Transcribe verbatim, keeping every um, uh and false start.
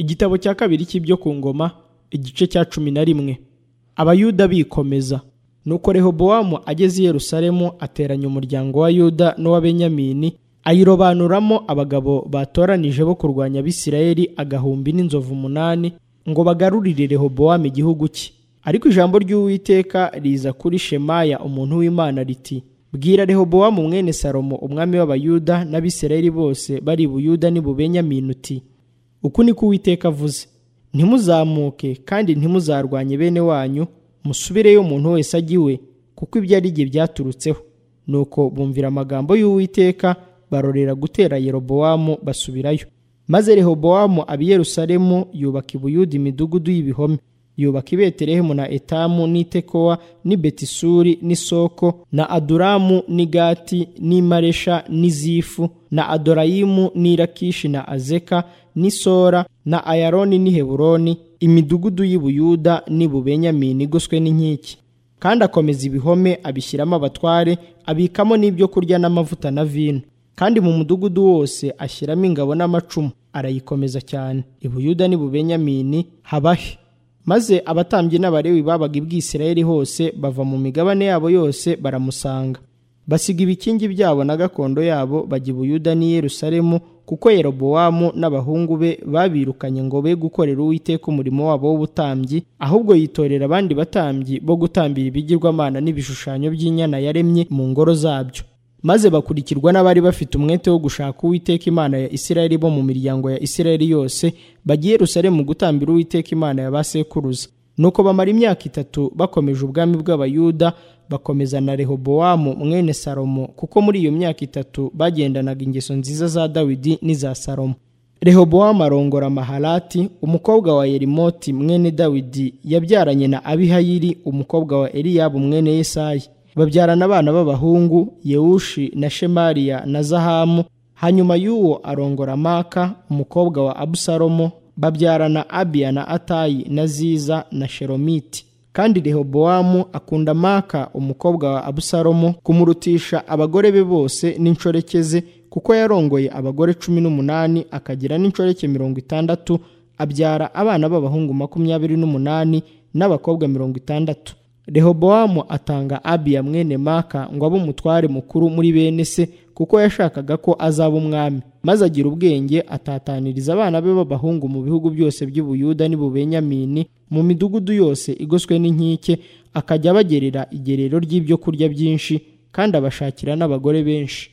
Igitabo cya kabiri cy'ibyo ku ngoma, igice cya cumi na rimwe. Abayuda bikomeza. Nuko Rehobowamu ageze i Yerusalemu ateranya umuryango wa Yuda n'uwa Benyamini, ayirobanuramo abagabo batoranije bo kurwanya Abisirayeli agahumbi n'inzovu umunani, ngo bagarurire Rehobowamu igihugu cye. Ariko ijambo ry'Uwiteka riza kuri Shemaya umuntu w'Imana riti, bwira Rehobowamu mwene Salomo umwami w'Abayuda n'Abisirayeli bose bari Buyuda n'i Bubenyamini uti, uku niko Uwiteka avuze, ntimuzamuke kandi ntimuzarwanye bene wanyu, musubireyo umuntu wese ajya iwe, kuko ibyo ari bye byaturutseho. Nuko bumvira amagambo y'Uwiteka, barorera gutera Yerobowamu basubirayo. Maze Rehobowamu aba i Yerusalemu, yubaka i Buyuda imidugudu y'ibihome, yubaka i Betelehemu na Etamu n'i Tekowa n'i Betisuri n'i Soko na Aduramu n'i Gati n'i Maresha n'i Zifu na Adorayimu n'i Lakishi na Azeka n'i Sora na Ayaloni n'i Heburoni, imidugudu y'i Buyuda n'i Bubenyamini igoswe n'inkiki. Kandi akomeza ibihome abishyiramo abatware, abikamo n'ibyo kurya n'amavuta na vino. Kandi mu mudugudu wose ashyiramo ingabo n'amacumu, arayikomeza cyane. I Buyuda n'i Bubenyamini habahe. Maze abatambyi n'Abalewi babaga i Bwisirayeli hose bava mu migabane yabo yose baramusanga. Basiga ibikingi byabo na gakondo yabo bajya i Buyuda n'i Yerusalemu, kuko Yerobowamu n'abahungu be babirukanye ngo be gukorera Uwiteka umurimo wabo w'ubutambyi, ahubwo yitorera abandi batambyi bo gutambira ibigirwamana n'ibishushanyo by'inyana yaremye mu ngoro zabyo. Maze bakurikirwa n'abari bafite umwete wo gushaka Uwiteka Imana ya Isirayeli bo mu miryango ya Isirayeli yose, bagiye i Yerusalemu gutambira Uwiteka Imana ya ba sekuruza. Nuko bamara imyaka itatu bakomeje ubwami bw'Abayuda, bakomeza na Rehobowamu mwene Salomo, kuko muri iyo myaka itatu bagendanaga ingeso nziza za Dawidi n'iza Salomo. Rehobowamu arongora Mahalati umukobwa wa Yerimoti mwene Dawidi, yabyaranye na Abihayili umukobwa wa Eliyabu mwene Yesayi. Babyarana abana b'abahungu, Yewushi na Shemariya na Zahamu. Hanyuma y'uwo arongora Maka umukobwa wa Abusalomo, babyarana Abiya na Atayi na Ziza na Sheromiti. Kandi Rehobowamu akunda Maka umukobwa wa Abusalomo kumurutisha abagore be bose n'inshoreke ze, kuko yarongoye abagore cumi n'umunani akagira n'inshoreke mirongo itandatu, abyara abana b'abahungu makumyabiri n'umunani n'abakobwa mirongo itandatu. Rehobowamu atanga Abiya mwene Maka ngo abe umutware mukuru muri bene se, kuko yashakaga ko azaba umwami. Maze agira ubwenge atataniriza abana be b'abahungu mu bihugu byose by'i Buyuda n'i Bubenyamini, mu midugudu yose igoswe n'inkike, akajya abagerera igerero ry'ibyo kurya byinshi, kandi abashakira n'abagore benshi.